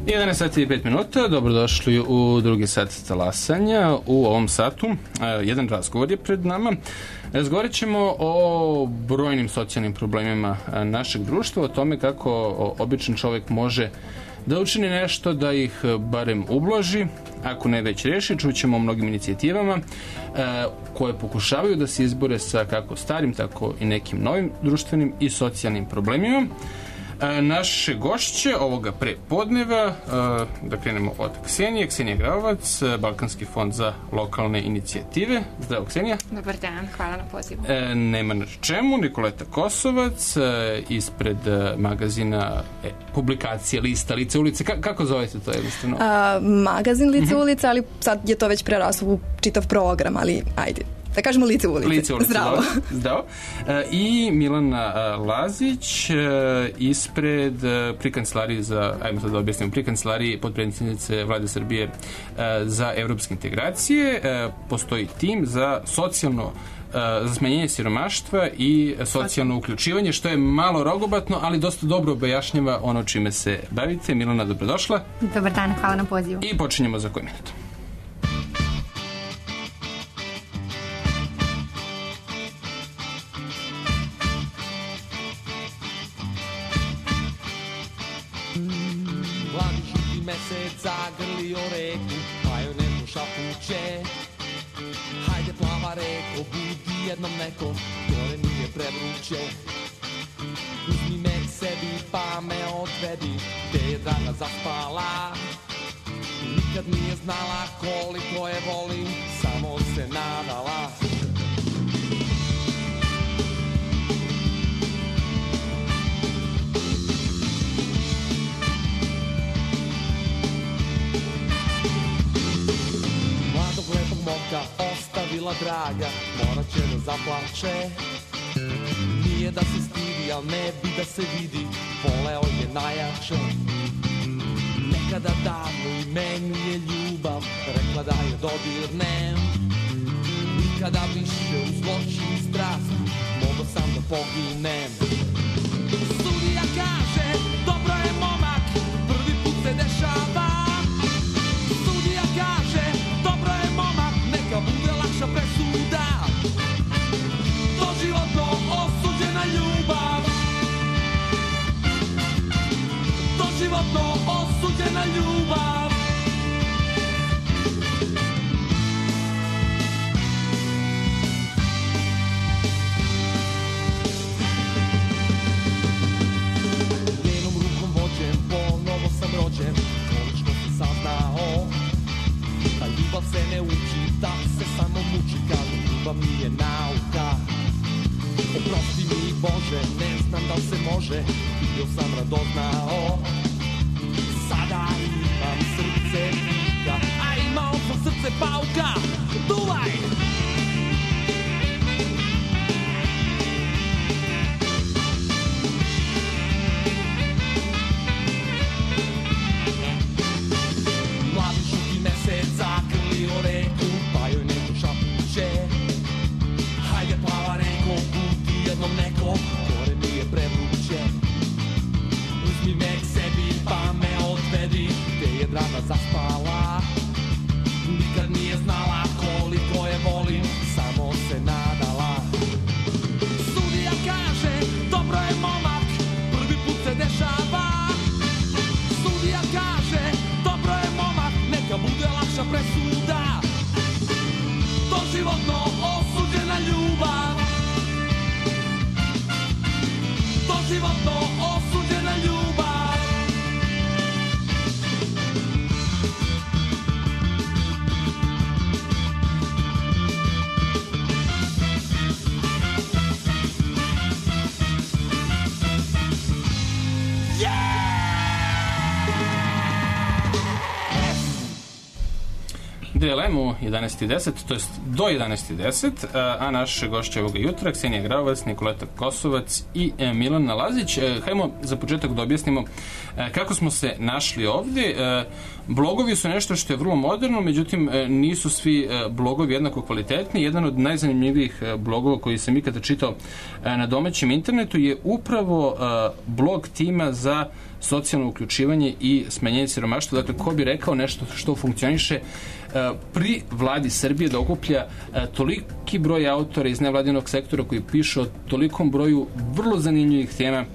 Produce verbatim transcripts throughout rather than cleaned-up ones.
jedanaest sati i pet minuta, dobrodošli u drugi sat talasanja. U ovom satu jedan razgovor je pred nama. Razgovorit ćemo o brojnim socijalnim problemima našeg društva, o tome kako običan čovjek može da učini nešto da ih barem ublaži, ako ne već reši. Čućemo o mnogim inicijativama e, koje pokušavaju da se izbore sa kako starim, tako i nekim novim društvenim i socijalnim problemima. E, naše gošće ovoga prepodneva, e, da krenemo od Ksenije. Ksenija Gravovac, Balkanski fond za lokalne inicijative. Zdravo, Ksenija. Dobar dan, hvala na pozivu. E, nema na čemu. Nikoleta Kosovac, e, ispred e, magazina e, publikacije Lista, Lice ulice. Ka, kako zovete to jednostavno? A, magazin Lice mm-hmm. ulice, ali sad je to već preraslo u čitav program, ali ajde. Da kažemo Lice ulice. Lice ulice, zdravo. Zdravo. E, I Milana Lazić, e, ispred e, pri kancelariji za, ajmo sad da objasnimo, pri kancelariji podpredsjednice Vlade Srbije e, za evropske integracije. E, postoji tim za socijalno za smanjenje siromaštva i socijalno uključivanje, što je malo rogobatno, ali dosta dobro objašnjava ono čime se bavite. Milana, dobrodošla. Dobar dan, hvala na pozivu. I počinjemo za koji minut. Mladi žuti mesec zagrlio reku, pa joj neko šapuće. Hajde plava reko, budi jednom neko, gore nije prevruće. Uzmi me k sebi pa me odvedi, te je draga zaspala. Nikad nije znala koliko je volim, samo se nadala. Momka ostavila draga, morat će da zaplače. Nije da se stidi, al ne bi da se vidi, voleo je najjače. Nekada davno i meni je ljubav rekla da je dodirnem. Nikada više u zločin i strast mogo sam da poginem. Sudija kaže, dobro je momak, prvi put se dešava. Sudija kaže, dobro je momak, neka bude lakša presuda. Doživotno osuđena ljubav. Doživotno osuđena ljubav. Njenom rukom vođen, ponovo sam rođen, konačno sam saznao. Ta ljubav se ne uči, ta se samo muči, kažu ljubav nije nauka. Oprosti mi Bože, ne znam da li se može, bio sam radoznao. Sada imam srce pika, a imao sam srce pauka. Duvaj! Mladi žuti mesec zagrlio reku, pa joj neko šapuće. Hajde plava reko, budi jednom neko, gore mi je prevruće. Uzmi me k sebi pa me odvedi, te je draga zaspala. Nikad nije znala koliko je volim, samo se nadala. Sudija kaže, dobro je momak, prvi put se dešava. Sudija kaže, dobro je momak, neka bude lakša presuda. Doživotno osuđena ljubav. Doživotno osuđena ljubav. D L M u jedanaest i deset, to jest do jedanaest i deset, a naše gošće ovoga jutra, Ksenija Gravovac, Nikoleta Kosovac i Milana Lazić. Hajmo za početak da objasnimo kako smo se našli ovdje. Blogovi su nešto što je vrlo moderno, međutim nisu svi blogovi jednako kvalitetni. Jedan od najzanimljivijih blogova koji sam ikada čitao na domaćem internetu je upravo blog tima za socijalno uključivanje i smanjenje siromaštva. Dakle, ko bi rekao nešto što funkcioniše pri vladi Srbije da okuplja toliki broj autora iz nevladinog sektora koji pišu o tolikom broju vrlo zanimljivih tema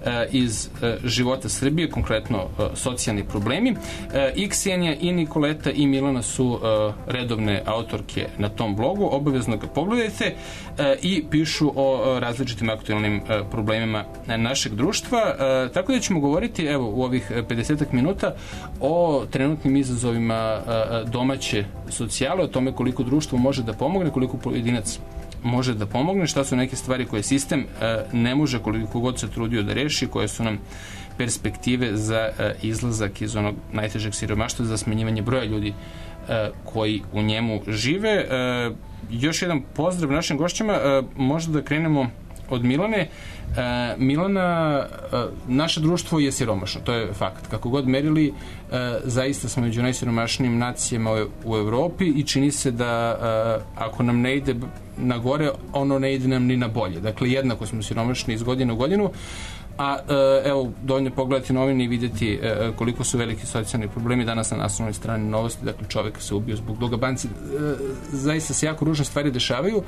iz života Srbije, konkretno socijalni problemi. I Ksenija, i Nikoleta, i Milana su redovne autorke na tom blogu, obavezno ga pogledajte, i pišu o različitim aktualnim problemima našeg društva. Tako da ćemo govoriti, evo, u ovih pedesetak minuta o trenutnim izazovima domaće socijale, o tome koliko društvo može da pomogne, koliko pojedinac može da pomogne, šta su neke stvari koje sistem ne može koliko god se trudio da reši, koje su nam perspektive za izlazak iz onog najtežeg siromaštva, za smanjivanje broja ljudi koji u njemu žive. Još jedan pozdrav našim gošćama, možda da krenemo od Milane. Milana, naše društvo je siromašno, to je fakt. Kako god merili, zaista smo među najsiromašnijim nacijama u Evropi i čini se da ako nam ne ide na gore, ono ne ide nam ni na bolje. Dakle, jednako smo siromašni iz godine u godinu, a evo, dovoljno pogledati novine i vidjeti koliko su veliki socijalni problemi. Danas na naslovnoj strani Novosti, dakle, čovek se ubio zbog duga banci. Zaista se jako ružne stvari dešavaju.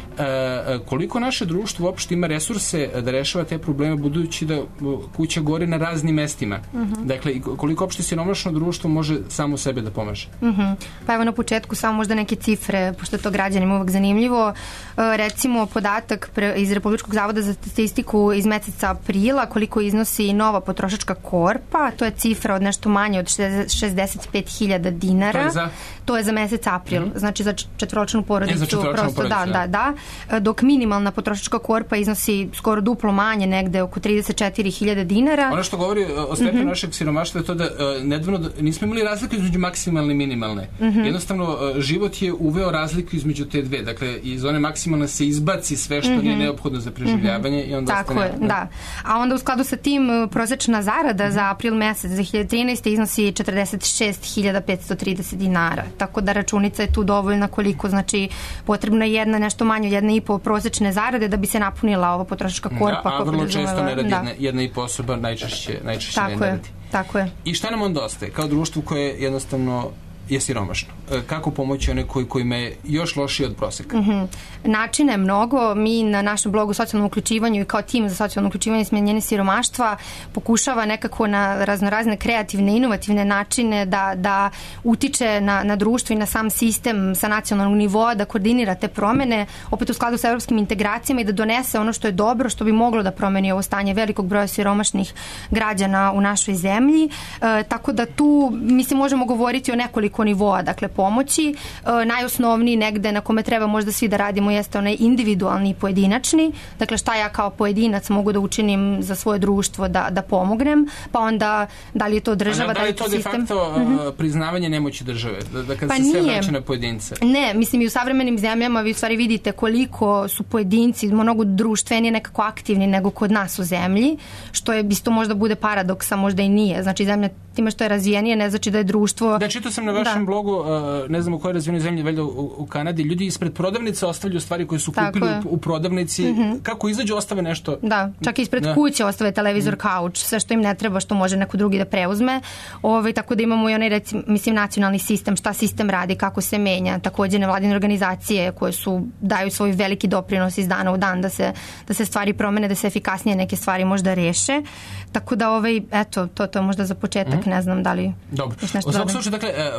Koliko naše društvo uopšte ima resurse da rešava te probleme, budući da kuća gori na raznim mestima. Uh-huh. Dakle, koliko uopšte siromašno društvo može samo sebe da pomaže? Uh-huh. Pa evo na početku samo možda neke cifre, pošto je to građanima uvek zanimljivo. Recimo, podatak iz Republičkog zavoda za statistiku iz meseca aprila, koliko iznosi nova potrošačka korpa, to je cifra od nešto manje od šezdeset pet hiljada dinara. To je za, to je za mesec april, mm-hmm. znači za četvoročlanu porodicu. Je za četvoročlanu prosto, porodicu, da, da, da. Dok minimalna potrošačka korpa iznosi skoro duplo manje, negde oko trideset četiri hiljade dinara. Ono što govori o stepenu mm-hmm. našeg siromaštva je to da uh, nedavno nismo imali razliku između maksimalne i minimalne. Mm-hmm. Jednostavno, uh, život je uveo razliku između te dve. Dakle, iz one maksimalne se izbaci sve što mm-hmm. nije neophodno za preživljavanje mm-hmm. i onda tako ostane... Je, da. A onda u skladu sa tim prosečna zarada mm-hmm. za april mesec dve hiljade trinaeste. iznosi četrdeset šest hiljada petsto trideset dinara. Tako da računica je tu dovoljna koliko, znači potrebna je jedna nešto manje, jedna i po prosečne zarade da bi se napunila ova potrošačka korpa. Da, a vrlo često ne radi da. jedna, jedna i po osoba, najčešće, najčešće tako ne je, radi. Tako je. I šta nam onda ostaje? Kao društvo koje jednostavno je siromašno. Kako pomoći one koji, kojima je još lošije od proseka? Mm-hmm. Načina je mnogo. Mi na našem blogu socijalnom uključivanju i kao tim za socijalno uključivanje i smanjenje siromaštva pokušava nekako na raznorazne kreativne, inovativne načine da, da utiče na, na društvo i na sam sistem sa nacionalnog nivoa, da koordinira te promene, opet u skladu sa evropskim integracijama i da donese ono što je dobro, što bi moglo da promeni ovo stanje velikog broja siromašnih građana u našoj zemlji. E, tako da tu, mislim, možemo govoriti o nekoliko nivoa, dakle, pomoći. E, najosnovniji negde na kome treba možda svi da radimo jeste onaj individualni i pojedinačni. Dakle, šta ja kao pojedinac mogu da učinim za svoje društvo da, da pomognem, pa onda da li je to država, da li je to de facto mm-hmm. priznavanje nemoći države, da, da kada pa se sve nije. vraća na pojedince. Ne, mislim i u savremenim zemljama vi u stvari vidite koliko su pojedinci mnogo društvenije nekako aktivni nego kod nas u zemlji, što je isto možda bude paradoksa, možda i nije. Znači zemlja time što je razvijenije ne znači da je društvo... Da, čitao sam na vašem da. blogu, ne znam u kojoj razvijenoj zemlji, valjda u, u Kanadi, ljudi ispred prodavnice ostavljaju stvari koje su kupili u, u prodavnici. Mm-hmm. Kako izađu, ostave nešto. Da, čak i ispred da. kuće ostave televizor, mm. kauč, sve što im ne treba, što može neko drugi da preuzme. Ove, tako da imamo i onaj, recimo, mislim, nacionalni sistem, šta sistem radi, kako se menja. Takođe nevladine organizacije koje su, daju svoj veliki doprinos iz dana u dan da se, da se stvari promene, da se efikasnije neke stvari možda reše. Tako da, ovaj, eto, to, to je možda za početak, mm. ne znam da li... Dobro. U svakom slučaju, dakle, e,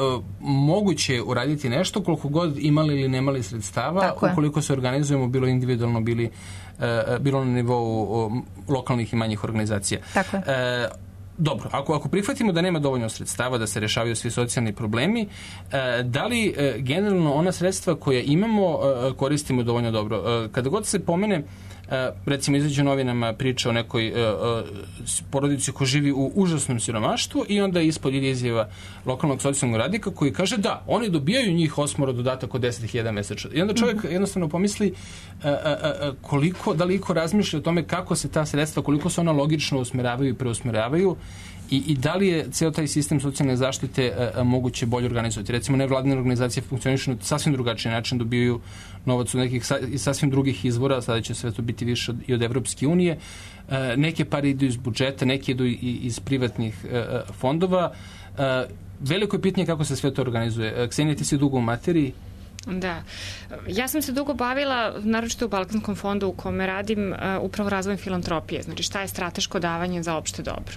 moguće uraditi nešto koliko god imali ili nemali sredstava, tako ukoliko je. se organizujemo bilo individualno, bili, e, bilo na nivou o, lokalnih i manjih organizacija. Tako je. E, Dobro, ako, ako prihvatimo da nema dovoljno sredstava da se rešavaju svi socijalni problemi, e, da li e, generalno ona sredstva koje imamo e, koristimo dovoljno dobro? E, kada god se pomene, e, recimo izađe u novinama priča o nekoj e, e, porodici koja živi u užasnom siromaštvu i onda ispod ide izjava lokalnog socijalnog radnika koji kaže da, oni dobijaju njih osmoro dodatak od deset hiljada mesečno. I onda čovjek mm-hmm. jednostavno pomisli e, e, e, koliko, da li iko razmišlja o tome kako se ta sredstva, koliko se ona logično usmeravaju i preusmeravaju i, i da li je ceo taj sistem socijalne zaštite a, a, moguće bolje organizovati? Recimo, nevladine organizacije funkcionišu na sasvim drugačiji način, dobijaju novac od nekih sa, iz sasvim drugih izvora, sada će sve to biti više od, i od Evropske unije. A, neke pare idu iz budžeta, neke idu i, iz privatnih a, fondova. A, veliko je pitanje kako se sve to organizuje. Ksenija, ti si dugo u materiji. Da. Ja sam se dugo bavila, naročito u Balkanskom fondu u kome radim, uh, upravo razvojem filantropije. Znači šta je strateško davanje za opšte dobro.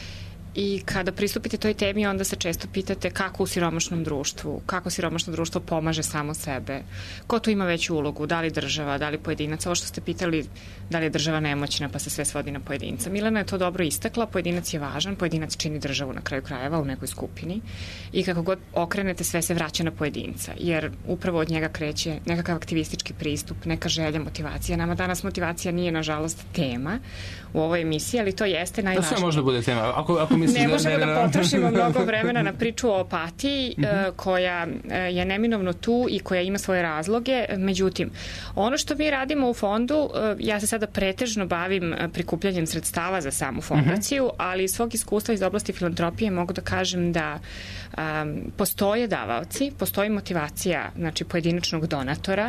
I kada pristupite toj temi, onda se često pitate kako u siromašnom društvu, kako siromašno društvo pomaže samo sebe, ko tu ima veću ulogu, da li država, da li pojedinac. Ovo što ste pitali, da li je država nemoćna pa se sve svodi na pojedinca. Milena je to dobro istakla, pojedinac je važan, pojedinac čini državu na kraju krajeva u nekoj skupini i kako god okrenete, sve se vraća na pojedinca, jer upravo od njega kreće nekakav aktivistički pristup, neka želja, motivacija. Nama danas motivacija nije, nažalost, tema u ovoj emisiji, ali to jeste najvažnije. To sve možda bude tema. Ako, ako ne možemo da potrošimo mnogo vremena na priču o apatiji uh, koja je neminovno tu i koja ima svoje razloge. Međutim, ono što mi radimo u fondu, uh, ja se sada pretežno bavim prikupljanjem sredstava za samu fondaciju, ali iz svog iskustva iz oblasti filantropije mogu da kažem da um, postoje davaoci, postoji motivacija, znači pojedinačnog donatora.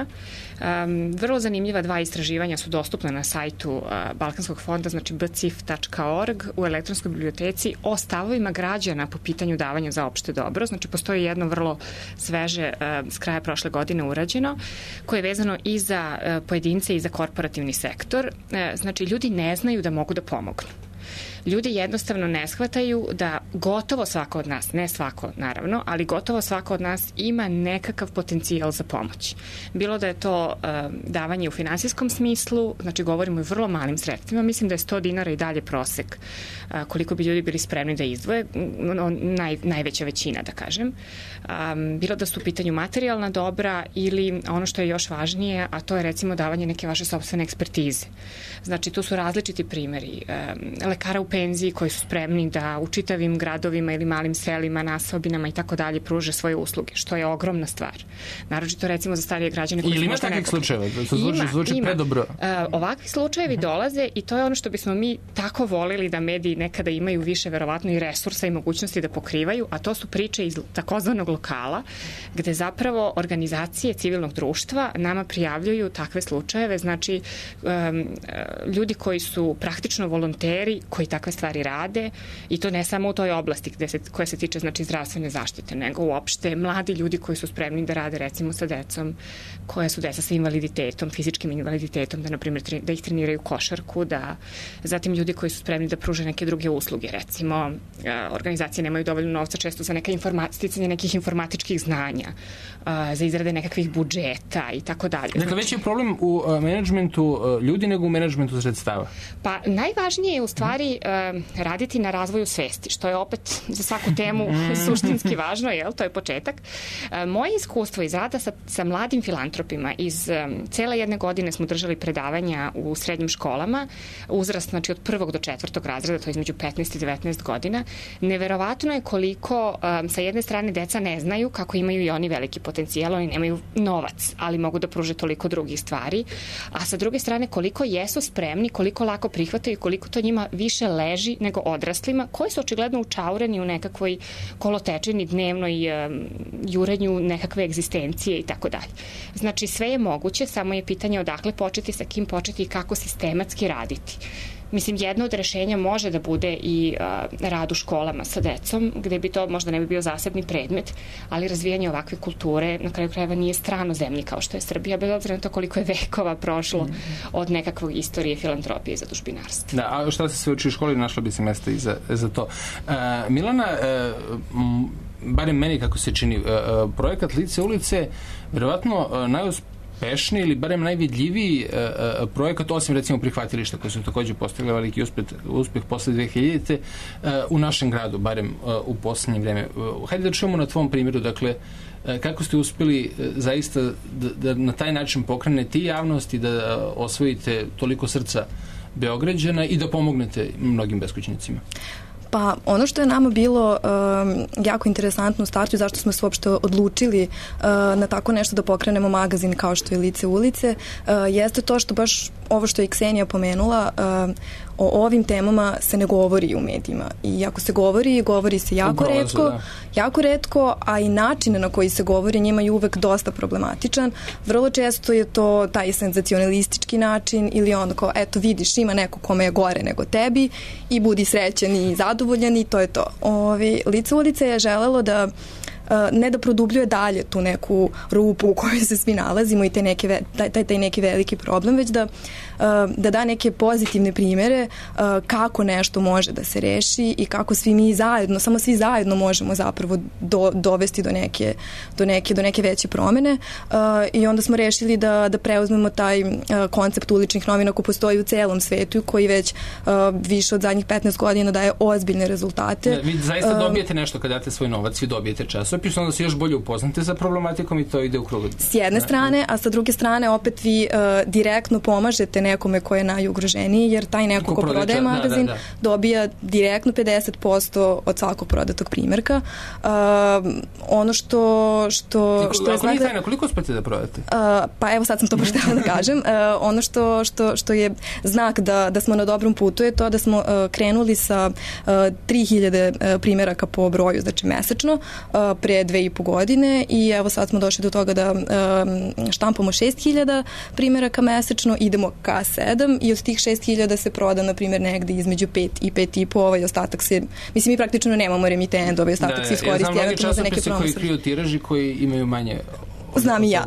Um, vrlo zanimljiva dva istraživanja su dostupna na sajtu uh, Balkanskog fonda, znači b c i f tačka org u elektronskoj biblioteci o stavovima građana po pitanju davanja za opšte dobro. Znači, postoji jedno vrlo sveže uh, s kraja prošle godine urađeno, koje je vezano i za uh, pojedince i za korporativni sektor. Uh, znači, ljudi ne znaju da mogu da pomognu. Ljudi jednostavno ne shvataju da gotovo svako od nas, ne svako naravno, ali gotovo svako od nas ima nekakav potencijal za pomoć. Bilo da je to uh, davanje u finansijskom smislu, znači govorimo o vrlo malim sredstvima, mislim da je sto dinara i dalje prosek uh, koliko bi ljudi bili spremni da izdvoje, no, naj, najveća većina da kažem. Um, bilo da su u pitanju materijalna dobra ili ono što je još važnije, a to je recimo davanje neke vaše sopstvene ekspertize. Znači tu su različiti primjeri. Um, lekara u penziji koji su spremni da u čitavim gradovima ili malim selima, nasobinama i tako dalje pruže svoje usluge, što je ogromna stvar. Naročito recimo za starije građane koji ili ima takvih slučajeva? Ima, zvuči ima. Predobro. Uh, ovakvi slučajevi uh-huh. dolaze i to je ono što bismo mi tako volili da mediji nekada imaju više verovatno i resursa i mogućnosti da pokrivaju, a to su priče iz takozvanog lokala, gde zapravo organizacije civilnog društva nama prijavljuju takve slučajeve, znači um, ljudi koji su praktično volonteri koji takve stvari rade i to ne samo u toj oblasti gde se, koja se tiče znači zdravstvene zaštite, nego uopšte mladi ljudi koji su spremni da rade recimo sa decom koja su deca sa invaliditetom, fizičkim invaliditetom, da na primjer da ih treniraju košarku, da zatim ljudi koji su spremni da pruže neke druge usluge, recimo organizacije nemaju dovoljno novca često za neka sticanje nekih informatičkih znanja, za izrade nekakvih budžeta i tako dalje. Dakle, veći je problem u menadžmentu ljudi nego u menadžmentu sredstava? Pa najvažnije je u stvari raditi na razvoju svesti, što je opet za svaku temu suštinski važno, jel? To je početak. Moje iskustvo iz rada sa, sa mladim filantropima, iz cele jedne godine smo držali predavanja u srednjim školama, uzrast znači od prvog do četvrtog razreda, to je između petnaest i devetnaest godina. Neverovatno je koliko um, sa jedne strane deca ne znaju kako imaju i oni veliki potencijal, oni nemaju novac, ali mogu da pruže toliko drugih stvari, a sa druge strane koliko jesu spremni, koliko lako prihvataju i koliko to njima više leži nego odraslima, koji su očigledno učaureni u nekakvoj kolotečini dnevnoj um, jurenju nekakve egzistencije i tako dalje. Znači sve je moguće, samo je pitanje odakle početi, sa kim početi i kako sistematski raditi. Mislim, jedno od rešenja može da bude i uh, rad u školama sa decom, gde bi to možda ne bi bio zasebni predmet, ali razvijanje ovakve kulture na kraju krajeva nije strano zemlji kao što je Srbija, bez obzira na to koliko je vekova prošlo mm. od nekakvog istorije filantropije i zadužbinarstva. Da, a šta se sve uči u školi, našla bi se mesta i za, za to. Uh, Milana, uh, m, barem meni kako se čini, uh, projekat Lice ulice, verovatno uh, najuspešniji pešniji ili barem najvidljiviji uh, projekat, osim recimo prihvatilišta koji su takođe postavili veliki uspeh, uspeh posle dve hiljadite uh, u našem gradu, barem uh, u poslednje vreme. Uh, hajde da čujemo na tvom primjeru, dakle, uh, kako ste uspeli uh, zaista da, da na taj način pokrenete i javnost i da uh, osvojite toliko srca Beograđana i da pomognete mnogim beskućnicima? Pa ono što je nama bilo um, jako interesantno u startu i zašto smo se uopšte odlučili uh, na tako nešto da pokrenemo magazin kao što je Lice ulice, uh, jeste to što baš ovo što je Ksenija pomenula, uh, o ovim temama se ne govori u medijima. I ako se govori, govori se jako Upravo, retko, da. jako retko, a i način na koji se govori njima je uvek dosta problematičan. Vrlo često je to taj senzacionalistički način ili ono kao, eto vidiš, ima neko kome je gore nego tebi i budi srećan i zadovoljan i to je to. Ovi, Lice ulice je želelo da ne da produbljuje dalje tu neku rupu u kojoj se svi nalazimo i te neke, taj, taj, taj neki veliki problem, već da, da da neke pozitivne primere kako nešto može da se reši i kako svi mi zajedno, samo svi zajedno možemo zapravo do, dovesti do neke, do, neke, do neke veće promene i onda smo rešili da, da preuzmemo taj koncept uličnih novina koji postoji u celom svetu i koji već više od zadnjih petnaest godina daje ozbiljne rezultate. Ne, vi zaista dobijete nešto kada date svoj novac, vi dobijete časopis, onda se još bolje upoznate sa problematikom i to ide u krug. S jedne strane, a sa druge strane opet vi uh, direktno pomažete nekome ko je najugroženiji, jer taj neko ko, ko prodaje magazin da, da, da. dobija direktno pedeset posto od svakog prodatog primjerka. Uh, ono što što Niko, što je znak da, koliko uspete da prodate? Uh, pa evo sad sam to baš htela da kažem. Uh, ono što, što, što je znak da, da smo na dobrom putu je to da smo uh, krenuli sa uh, tri hiljade uh, primjeraka po broju, znači mesečno, uh, pre dve i po godine i evo sad smo došli do toga da um, štampamo šest hiljada primjeraka mesečno, idemo ka sedam i od tih šest hiljada se proda, na primjer, negde između pet i pet i po, ovaj ostatak se, mislim, mi praktično nemamo remitend, ovaj ostatak da, se iskoristi eventualno za neke promese. Ja znam mnogi časopise koji kriju tiraži koji imaju manje. Znam i ja.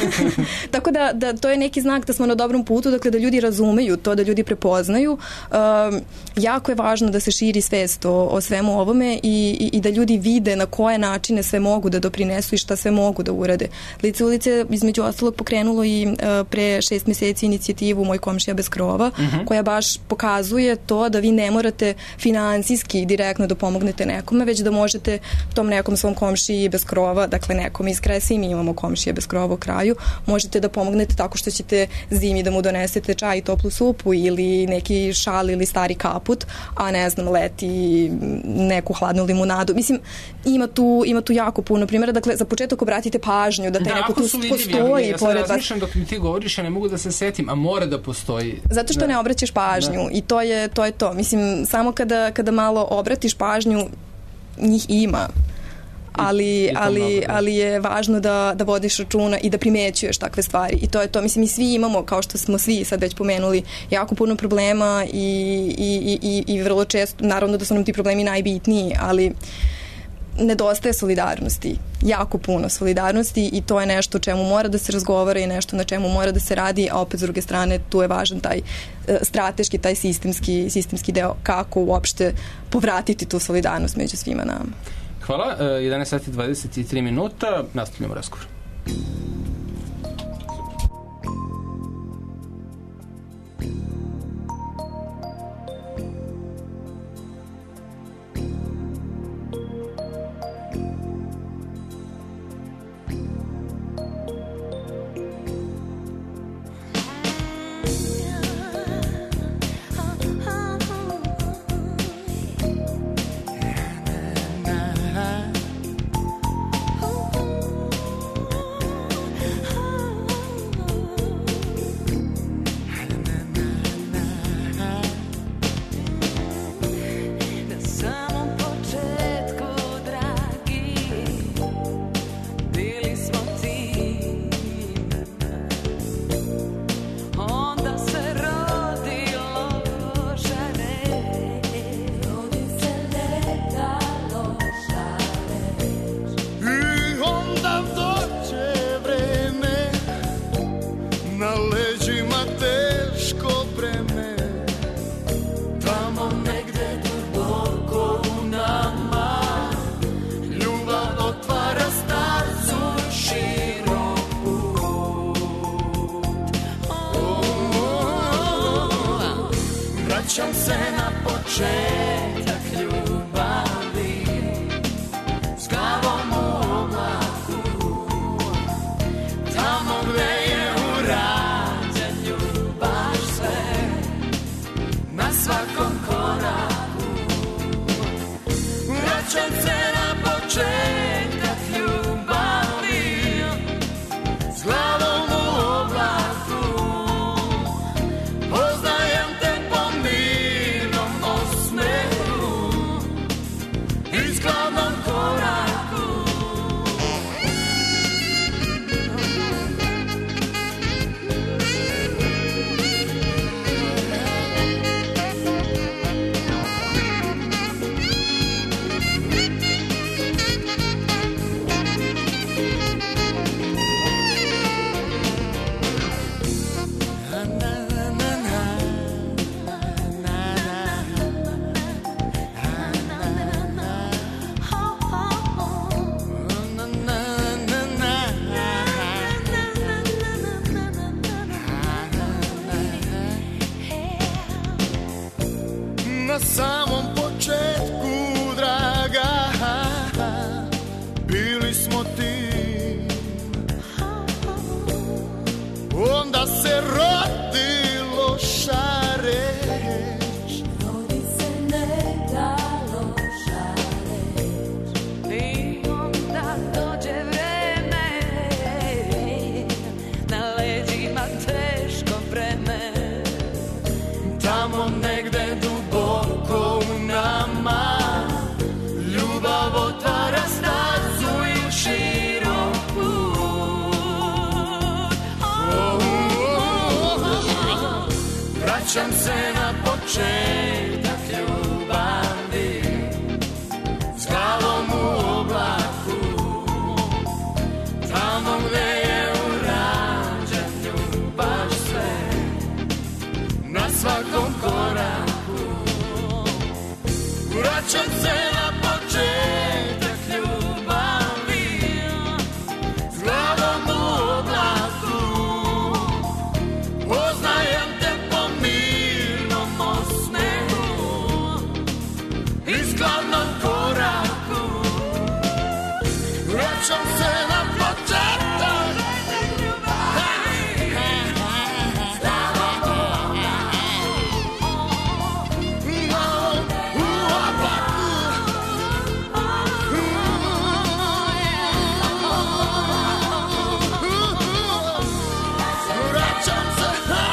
Tako da, da to je neki znak da smo na dobrom putu, dakle da ljudi razumeju to, da ljudi prepoznaju. Um, jako je važno da se širi svest o, o svemu ovome i, i, i da ljudi vide na koje načine sve mogu da doprinesu i šta sve mogu da urade. Lice ulice između ostalog pokrenulo i uh, pre šest meseci inicijativu Moj komšija bez krova, uh-huh. koja baš pokazuje to da vi ne morate finansijski direktno da pomognete nekome, već da možete tom nekom svom komšiji bez krova, dakle nekom iz kraja, svi mi imamo komšije bez krova u kraju, možete da pomognete tako što ćete zimi da mu donesete čaj i toplu supu ili neki šal ili stari kaput, a ne znam, leti neku hladnu limunadu. Mislim, ima tu, ima tu jako puno primjera. Dakle, za početak obratite pažnju da taj da, neko tu postoji. Ja sad razmišljam dok mi ti govoriš, ja ne mogu da se setim, a mora da postoji. Zato što da. ne obraćaš pažnju da. I to je, to je to. Mislim, samo kada, kada malo obratiš pažnju, njih ima. ali, ali, ali je važno da, da vodiš računa i da primećuješ takve stvari. I to je to. Mislim, mi svi imamo, kao što smo svi sad već pomenuli, jako puno problema i, i, i, i vrlo često, naravno da su nam ti problemi najbitniji, ali nedostaje solidarnosti. Jako puno solidarnosti i to je nešto o čemu mora da se razgovara i nešto na čemu mora da se radi, a opet s druge strane tu je važan taj strateški, taj sistemski, sistemski deo kako uopšte povratiti tu solidarnost među svima nama. Hvala, jedanaest sati dvadeset tri minuta, nastavljamo razgovor. Poznajem te po početak ljubavi, s glavom u oblaku, tamo gde je urađen ljubav sve, na svakom koraku. Vraćam se na početak ljubavi, s glavom u oblaku, poznajem te po mirnom osmehu i skladnom koraku. Vraćam se na početak ljubavi, s glavom u oblaku, u oblaku. Vraćam se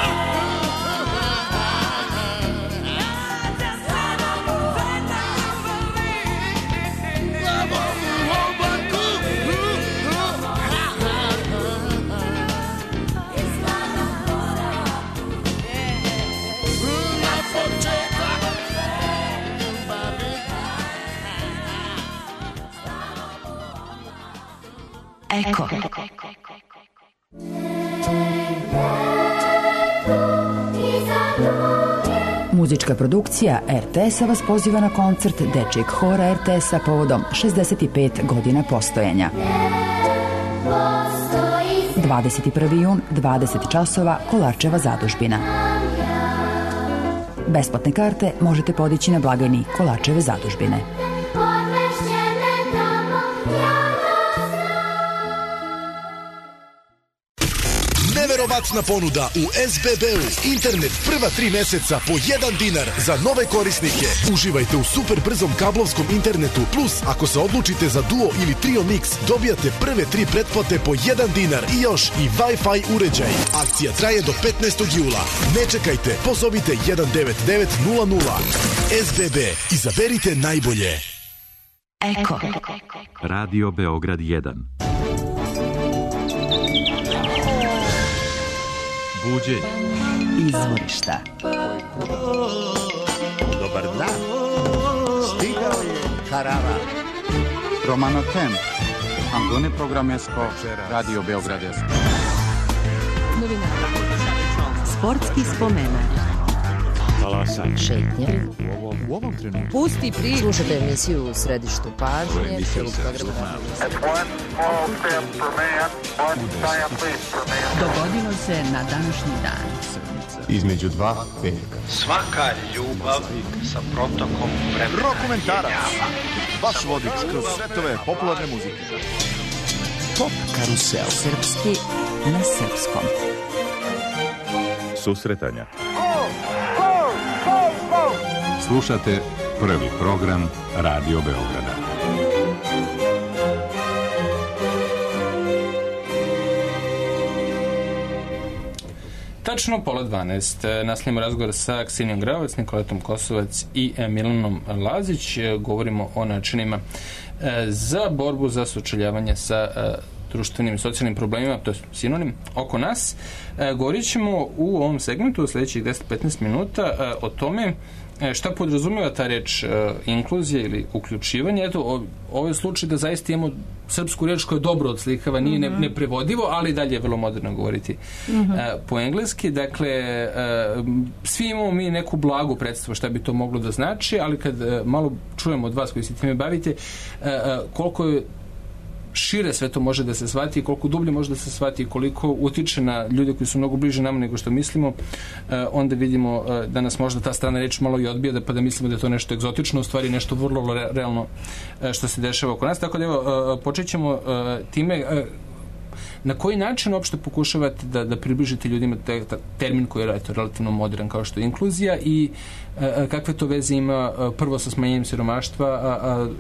Eko. Muzička produkcija er te es-a vas poziva na koncert Dečijeg hora er te es-a povodom šezdeset pet godina postojanja. dvadeset prvi jun, dvadeset časova, Kolarčeva zadužbina. Besplatne karte možete podići na blagajni Kolarčeve zadužbine. Neverovatna ponuda u es be be-u. Internet prva tri meseca po jedan dinar za nove korisnike. Uživajte u super brzom kablovskom internetu, plus ako se odlučite za Duo ili Trio Mix, dobijate prve tri pretplate po jedan dinar i još i Wi-Fi uređaj. Akcija traje do petnaestog jula. Ne čekajte, pozovite jedan devet devet nula nula. es be be. Izaberite najbolje. Eko. Radio Beograd jedan. Buđenje. Izvorišta. Dobar dan. Stigao je karavan. Romano Tem. Antone Programesko. Radio Beograd. Novinara. Sportski spomenak. Talasan. Šetnje. U ovom trenutku. Pusti priču. Slušajte emisiju u središtu pažnje. Dogodilo se na današnji dan. Između dva veka. Svaka ljubav sa protokom vremena. Rokomentarac. Vaš vodič kroz svetove popularne muzike. Top karusel. Srpski na srpskom. Susretanja. Slušate prvi program Radio Beograda. Tačno pola dvanaest. Nastavljamo razgovor sa Ksenijom Gravovac, Nikoletom Kosovac i Milanom Lazić. Govorimo o načinima za borbu za sučeljavanje sa društvenim i socijalnim problemima, to je sinonim, oko nas. Govorit ćemo u ovom segmentu u sljedećih deset do petnaest minuta o tome šta podrazumijeva ta reč inkluzija ili uključivanje. Eto, ovo je slučaj da zaista imamo srpsku reč koja je dobro odslikava, nije mm-hmm. neprevodivo, ali dalje je vrlo moderno govoriti mm-hmm. po engleski. Dakle, svi imamo mi neku blagu predstavu šta bi to moglo da znači, ali kad malo čujemo od vas koji se time bavite, koliko je šire sve to može da se shvati, koliko dublje može da se shvati, koliko utiče na ljude koji su mnogo bliže nama nego što mislimo, onda vidimo da nas možda ta strana reč malo i odbija, da pa da mislimo da je to nešto egzotično, u stvari nešto vrlo realno što se dešava oko nas. Tako da evo, počet ćemo time na koji način uopšte pokušavate da, da približite ljudima te, ta termin koji je eto, relativno modern kao što je inkluzija i a, kakve to veze ima a, prvo sa smanjenjem siromaštva, a, a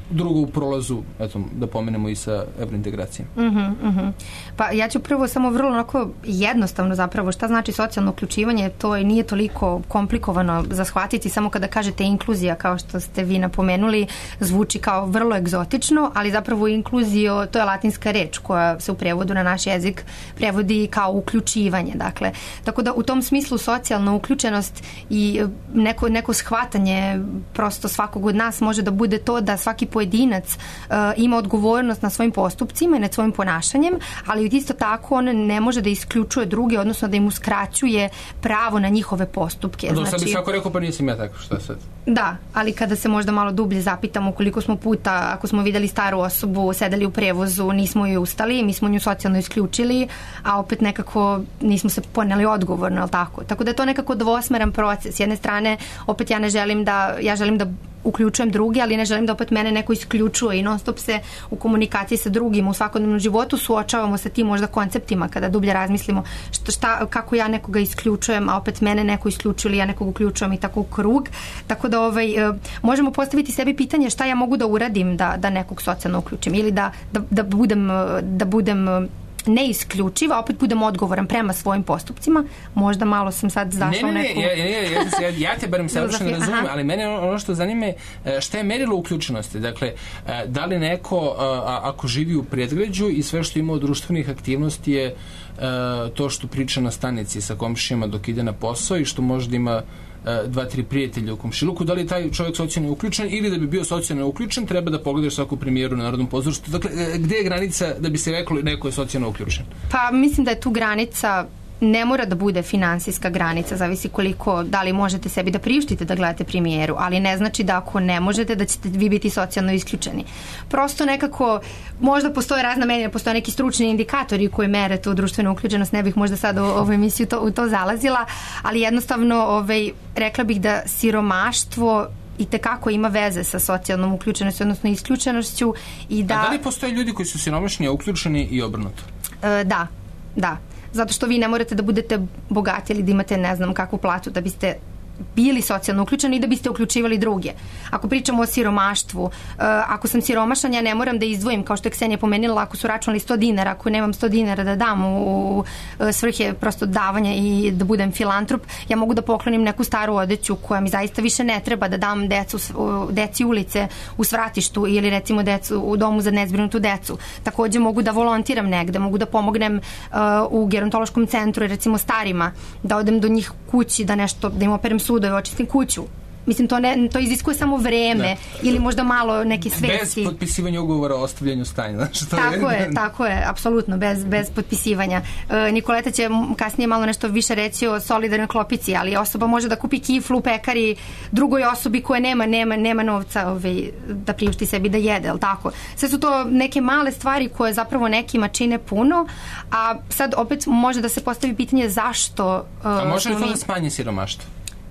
drugo u prolazu, eto, da pomenemo i sa evrointegracijom. Uh-huh, uh-huh. Pa ja ću prvo samo vrlo onako jednostavno zapravo šta znači socijalno uključivanje, to nije toliko komplikovano za shvatiti, samo kada kažete inkluzija, kao što ste vi napomenuli, zvuči kao vrlo egzotično, ali zapravo inkluzio, to je latinska reč koja se u prevodu na naš jezik prevodi kao uključivanje, dakle. Tako da u tom smislu socijalna uključenost i neko, neko shvatanje prosto svakog od nas može da bude to da svaki pojedinac uh, ima odgovornost na svojim postupcima i nad svojim ponašanjem, ali isto tako on ne može da isključuje druge, odnosno da im uskraćuje pravo na njihove postupke. No, znači, sad bi svako rekao, pa nisam ja tako, šta sad? Da, ali kada se možda malo dublje zapitamo koliko smo puta, ako smo videli staru osobu, sedeli u prevozu, nismo joj ustali, mi smo nju socijalno isključili, a opet nekako nismo se poneli odgovorno, ali tako. Tako da je to nekako dvosmeran proces. S jedne strane, opet ja ne želim da, ja želim da uključujem druge, ali ne želim da opet mene neko isključuje i non stop se u komunikaciji sa drugim u svakodnevnom životu suočavamo sa tim možda konceptima kada dublje razmislimo šta, šta, kako ja nekoga isključujem, a opet mene neko isključuje ili ja nekog uključujem i tako u krug. Tako da ovaj, možemo postaviti sebi pitanje šta ja mogu da uradim da, da nekog socijalno uključim ili da, da, da budem, da budem ne isključiva, opet budem odgovoran prema svojim postupcima. Možda malo sam sad zašla u neku... Ne, ne, ne, ja, ja, ja, ja te barem savršeno razumijem, ali mene ono što zanima je šta je merilo uključenosti. Dakle, da li neko, a, ako živi u predgrađu i sve što ima od društvenih aktivnosti je a, to što priča na stanici sa komšijama dok ide na posao i što možda ima dva, tri prijatelja u komšiluku, da li je taj čovjek socijalno uključen ili da bi bio socijalno uključen, treba da pogledaš svaku premijeru na Narodnom pozorištu. Dakle, gde je granica da bi se reklo neko je socijalno uključen? Pa mislim da je tu granica, ne mora da bude finansijska granica, zavisi koliko, da li možete sebi da priuštite da gledate premijeru, ali ne znači da ako ne možete da ćete vi biti socijalno isključeni. Prosto nekako, možda postoje razna menja, postoje neki stručni indikatori koji mere tu društvenu uključenost, ne bih možda sad u ovu emisiju to, u to zalazila, ali jednostavno ovaj, rekla bih da siromaštvo i tekako ima veze sa socijalnom uključenošću, odnosno isključenošću. I da... A da li postoje ljudi koji su siromašni, a uključeni i obrnuto? E, da, da. Zato što vi ne morate da budete bogati ili da imate ne znam kakvu platu da biste bili socijalno uključeni i da biste uključivali druge. Ako pričamo o siromaštvu, ako sam siromašan, ja ne moram da izdvojim, kao što je Ksenija pomenila, ako su računali sto dinara, ako nemam sto dinara da dam u svrhe prosto davanja i da budem filantrop, ja mogu da poklonim neku staru odeću koja mi zaista više ne treba, da dam decu, deci ulice u svratištu ili recimo decu u domu za nezbrinutu decu. Takođe mogu da volontiram negde, mogu da pomognem uh, u gerontološkom centru, recimo starima, da odem do njih kući, da nešto, da im operem sudove, očistim kuću. Mislim, to, ne, to iziskuje samo vreme da. Ili možda malo neke svesti. Bez potpisivanja ugovora o ostavljanju stanja. Znači, to tako je, je, tako je, apsolutno, bez, bez potpisivanja. E, Nikoleta će kasnije malo nešto više reći o solidarnoj klopici, ali osoba može da kupi kiflu u pekari drugoj osobi koja nema, nema, nema novca ovaj, da priušti sebi da jede, ali tako. Sve su to neke male stvari koje zapravo nekima čine puno, a sad opet može da se postavi pitanje zašto... Uh, a može li to da smanji siromaštvo?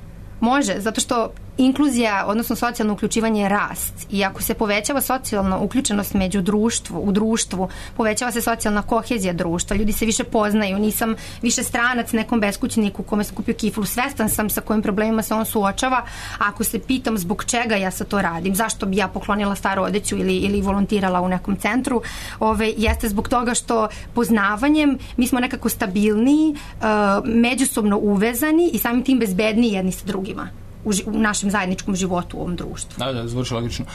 Može, zato što inkluzija, odnosno socijalno uključivanje je rast i ako se povećava socijalna uključenost među društvu, u društvu, povećava se socijalna kohezija društva, ljudi se više poznaju, nisam više stranac nekom beskućniku kome sam kupio kiflu, svestan sam sa kojim problemima se on suočava, a ako se pitam zbog čega ja sa to radim, zašto bi ja poklonila staru odeću ili, ili volontirala u nekom centru, ove, jeste zbog toga što poznavanjem mi smo nekako stabilniji, uh, međusobno uvezani i samim tim bezbedniji jedni sa drugima. U, u našem zajedničkom životu u ovom društvu. Da, da, zvuči logično.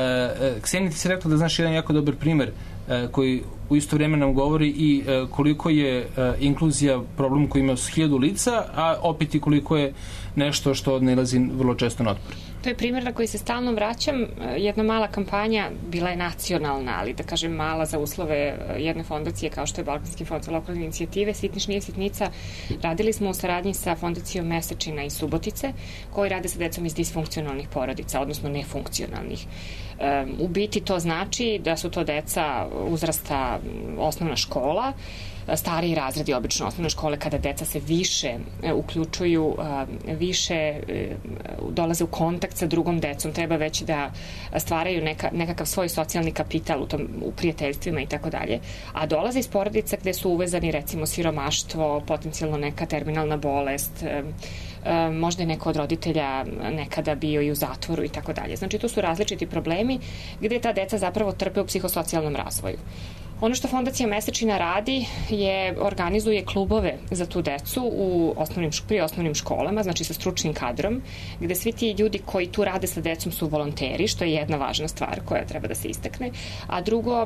E, Ksenija, ti si rekla da znaš jedan jako dobar primer e, koji u isto vrijeme nam govori i e, koliko je e, inkluzija problem koji ima hiljadu lica, a opet i koliko je nešto što nailazi vrlo često na otpor. To je primjer na koji se stalno vraćam. Jedna mala kampanja, bila je nacionalna, ali da kažem mala za uslove jedne fondacije kao što je Balkanski fond za lokalne inicijative, Sitniš nije sitnica. Radili smo u saradnji sa fondacijom Mesečina iz Subotice, koji rade sa decom iz disfunkcionalnih porodica, odnosno nefunkcionalnih. Um, u biti to znači da su to deca uzrasta osnovna škola, stariji razredi obično osnovne škole, kada deca se više e, uključuju, e, više e, dolaze u kontakt sa drugom decom, treba već da stvaraju neka, nekakav svoj socijalni kapital u, tom, u prijateljstvima i tako dalje. A dolaze iz porodica gde su uvezani recimo siromaštvo, potencijalno neka terminalna bolest, e, možda je neko od roditelja nekada bio i u zatvoru i tako dalje. Znači, to su različiti problemi gde ta deca zapravo trpe u psihosocijalnom razvoju. Ono što Fondacija Mesečina radi je organizuje klubove za tu decu u osnovnim, pri osnovnim školama, znači sa stručnim kadrom, gde svi ti ljudi koji tu rade sa decom su volonteri, što je jedna važna stvar koja treba da se istakne. A drugo,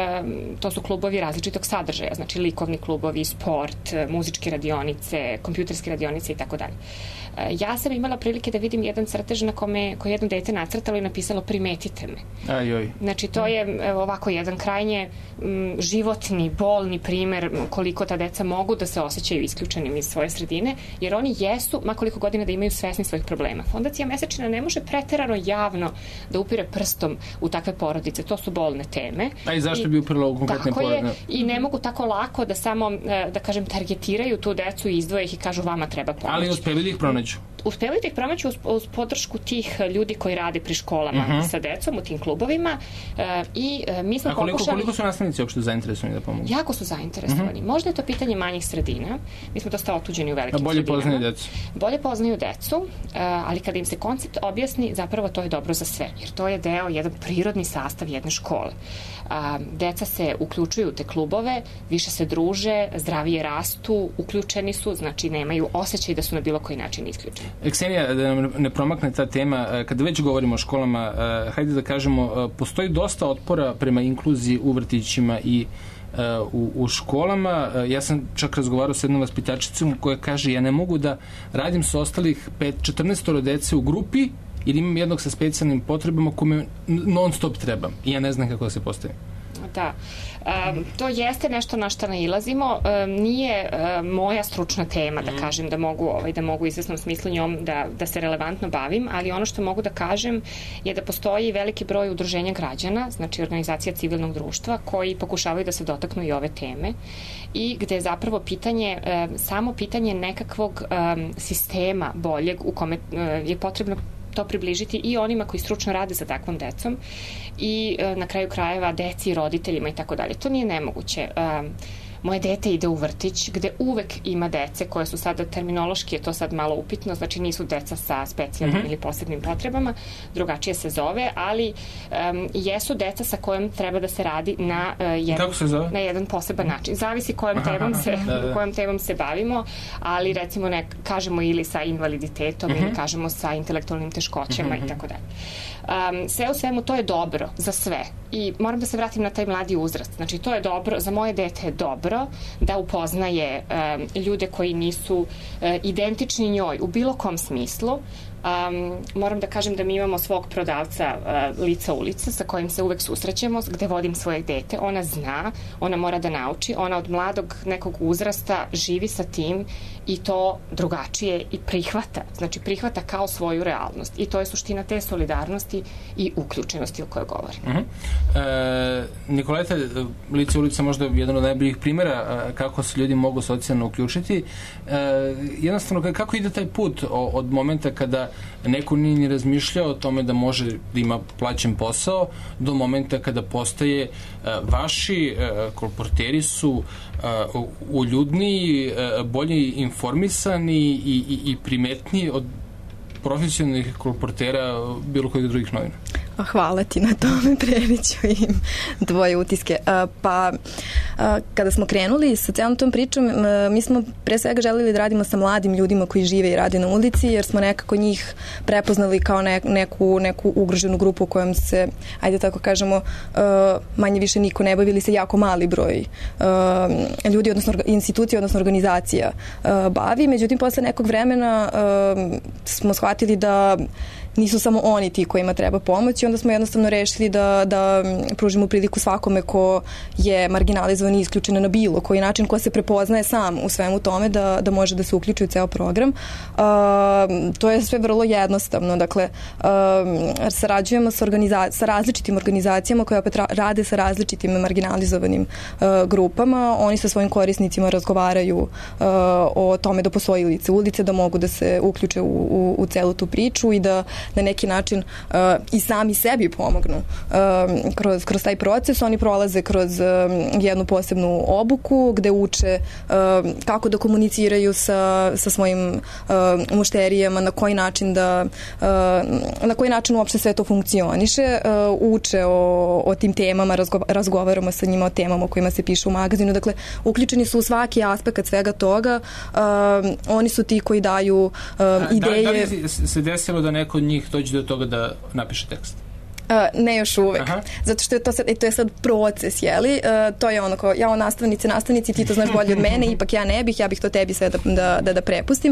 to su klubovi različitog sadržaja, znači likovni klubovi, sport, muzičke radionice, kompjuterske radionice i tako dalje. Ja sam imala prilike da vidim jedan crtež na kome, koje jedno dete nacrtalo i napisalo primetite me. Ajoj. Znači, to je ovako jedan krajnje m, životni, bolni primer koliko ta deca mogu da se osjećaju isključenim iz svoje sredine, jer oni jesu, makoliko godina da imaju svesni svojih problema. Fondacija Mesečina ne može preterano javno da upire prstom u takve porodice. To su bolne teme. A i zašto I, bi uprlo u konkretne porodice? Tako je, i ne mogu tako lako da samo, da kažem, targetiraju tu decu i izdvoje ih i kažu vama treba pomoć. Ali uspeli da ih pronađu? Uspeli da ih pronađu uz, uz podršku tih ljudi koji rade pri školama uh-huh. sa decom u tim klubovima uh, i uh, mi smo A koliko, pokušali... koliko su nastavnici uopšte zainteresovani da pomogu? Jako su zainteresovani. Uh-huh. Možda je to pitanje manjih sredina. Mi smo dosta otuđeni u velikim bolje sredinama. Bolje poznaju decu. Bolje poznaju decu, uh, ali kada im se koncept objasni, zapravo to je dobro za sve. Jer to je deo, jedan prirodni sastav jedne škole. Uh, deca se uključuju u te klubove, više se druže, zdravije rastu, uključeni su, znači nemaju osjećaj da su na bilo koji način isključeni. Ksenija, da nam ne promakne ta tema, kada već govorimo o školama, hajde da kažemo, postoji dosta otpora prema inkluziji u vrtićima i u, u školama. Ja sam čak razgovarao s jednom vaspitačicom koja kaže ja ne mogu da radim sa ostalih četrnaest dece u grupi jer imam jednog sa specijalnim potrebama kome non stop trebam i ja ne znam kako da se postavim. Da. Um, to jeste nešto na što nailazimo. Um, nije um, moja stručna tema, da kažem, da mogu, ovaj, da mogu u izvesnom smislu njom da, da se relevantno bavim, ali ono što mogu da kažem je da postoji veliki broj udruženja građana, znači organizacija civilnog društva, koji pokušavaju da se dotaknu i ove teme i gde je zapravo pitanje, um, samo pitanje nekakvog um, sistema boljeg u kome uh, je potrebno to približiti i onima koji stručno rade sa takvom decom i na kraju krajeva deci i roditeljima i tako dalje. To nije nemoguće. Moje dete ide u vrtić gde uvek ima dece koje su sada terminološki, je to sad malo upitno, znači nisu deca sa specijalnim mm-hmm. ili posebnim potrebama, drugačije se zove, ali um, jesu deca sa kojom treba da se radi na, uh, jedan, na jedan poseban način. Zavisi kojom temom se, da, da. kojom temom se bavimo, ali recimo ne kažemo ili sa invaliditetom mm-hmm. ili kažemo sa intelektualnim teškoćama mm-hmm. i tako dalje. Um, sve u svemu to je dobro za sve i moram da se vratim na taj mladi uzrast. Znači to je dobro, za moje dete je dobro da upoznaje um, ljude koji nisu uh, identični njoj u bilo kom smislu. Um, moram da kažem da mi imamo svog prodavca uh, lica ulica sa kojim se uvek susrećemo, gde vodim svoje dete. Ona zna, ona mora da nauči, ona od mladog nekog uzrasta živi sa tim i to drugačije i prihvata. Znači prihvata kao svoju realnost i to je suština te solidarnosti i uključenosti o kojoj govorim. Uh-huh. E, Nikoleta, lice ulica možda je jedan od najboljih primjera kako se ljudi mogu socijalno uključiti. E, jednostavno, kako ide taj put od momenta kada neko nije ni razmišljao o tome da može da ima plaćen posao do momenta kada postaje uh, vaši uh, kolporteri su uh, uljudniji, uh, bolje informisani i, i, i primetniji od profesionalnih kolportera bilo kojeg drugih novina. Hvala ti na tome, preniću im dvoje utiske. Pa, kada smo krenuli sa celom tom pričom, mi smo pre svega želeli da radimo sa mladim ljudima koji žive i rade na ulici, jer smo nekako njih prepoznali kao neku, neku ugroženu grupu kojom se, ajde tako kažemo, manje više niko ne bavi ili se jako mali broj ljudi, odnosno institucija, odnosno organizacija bavi. Međutim, posle nekog vremena smo shvatili da nisu samo oni ti kojima treba pomoć i onda smo jednostavno rešili da, da pružimo priliku svakome ko je marginalizovan i isključen na bilo koji način, ko se prepoznaje sam u svemu tome da, da može da se uključi u ceo program. Uh, to je sve vrlo jednostavno. Dakle, uh, sarađujemo sa, organiza- sa različitim organizacijama koje opet ra- rade sa različitim marginalizovanim uh, grupama. Oni sa svojim korisnicima razgovaraju uh, o tome da postoji lice ulice, da mogu da se uključe u, u, u celu tu priču i da na neki način uh, i sami sebi pomognu um, kroz, kroz taj proces. Oni prolaze kroz um, jednu posebnu obuku gde uče um, kako da komuniciraju sa, sa svojim um, mušterijama, na koji način da uh, na koji način uopšte sve to funkcioniše. Uh, uče o, o tim temama, razgo, razgovaramo sa njima o temama o kojima se piše u magazinu. Dakle, uključeni su u svaki aspekt svega toga. Um, oni su ti koji daju um, ideje. Da, da li se desilo da neko od njih dođe do toga da napiše tekst? Uh, ne još uvek. Aha. Zato što je to sad, to je sad proces, jeli? Uh, to je ono kao, ja o nastavnice, nastavnici, ti to znaš bolje od mene, ipak ja ne bih, ja bih to tebi sve da, da, da, da prepustim.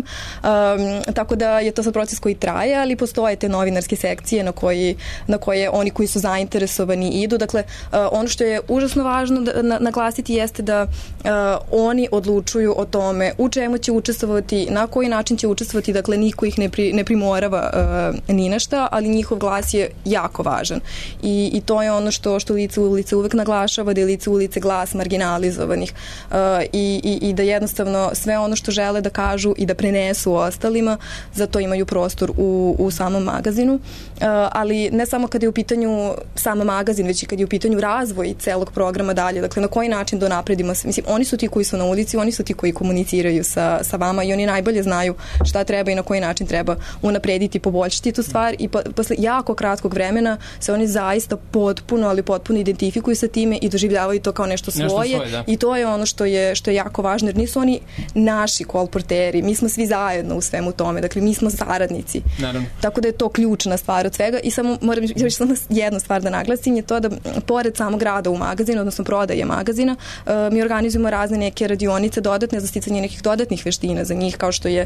Um, tako da je to sad proces koji traje, ali postoje te novinarske sekcije na, koji, na koje oni koji su zainteresovani idu. Dakle, uh, ono što je užasno važno da, na, naglasiti jeste da uh, oni odlučuju o tome u čemu će učestvovati, na koji način će učestvovati, dakle, niko ih ne, pri, ne primorava uh, ni na šta, ali njihov glas je jako važan. I, i to je ono što, što lice ulice uvek naglašava, da je lice ulice glas marginalizovanih uh, i, i, i da jednostavno sve ono što žele da kažu i da prenesu ostalima, za to imaju prostor u, u samom magazinu. Uh, ali ne samo kad je u pitanju sam magazin, već i kad je u pitanju razvoj celog programa dalje. Dakle, na koji način da napredimo se. Mislim, oni su ti koji su na ulici, oni su ti koji komuniciraju sa, sa vama i oni najbolje znaju šta treba i na koji način treba unaprediti, poboljšati tu stvar i po, posle jako kratkog vremena se oni zaista potpuno, ali potpuno identifikuju sa time i doživljavaju to kao nešto svoje, nešto svoje i to je ono što je, što je jako važno, jer nisu oni naši kolporteri, mi smo svi zajedno u svemu tome, dakle mi smo saradnici. Naravno. Tako da je to ključna stvar od svega i samo moram još samo jednu stvar da naglasim je to da pored samog rada u magazinu, odnosno prodaje magazina, uh, mi organizujemo razne neke radionice dodatne za sticanje nekih dodatnih veština za njih, kao što je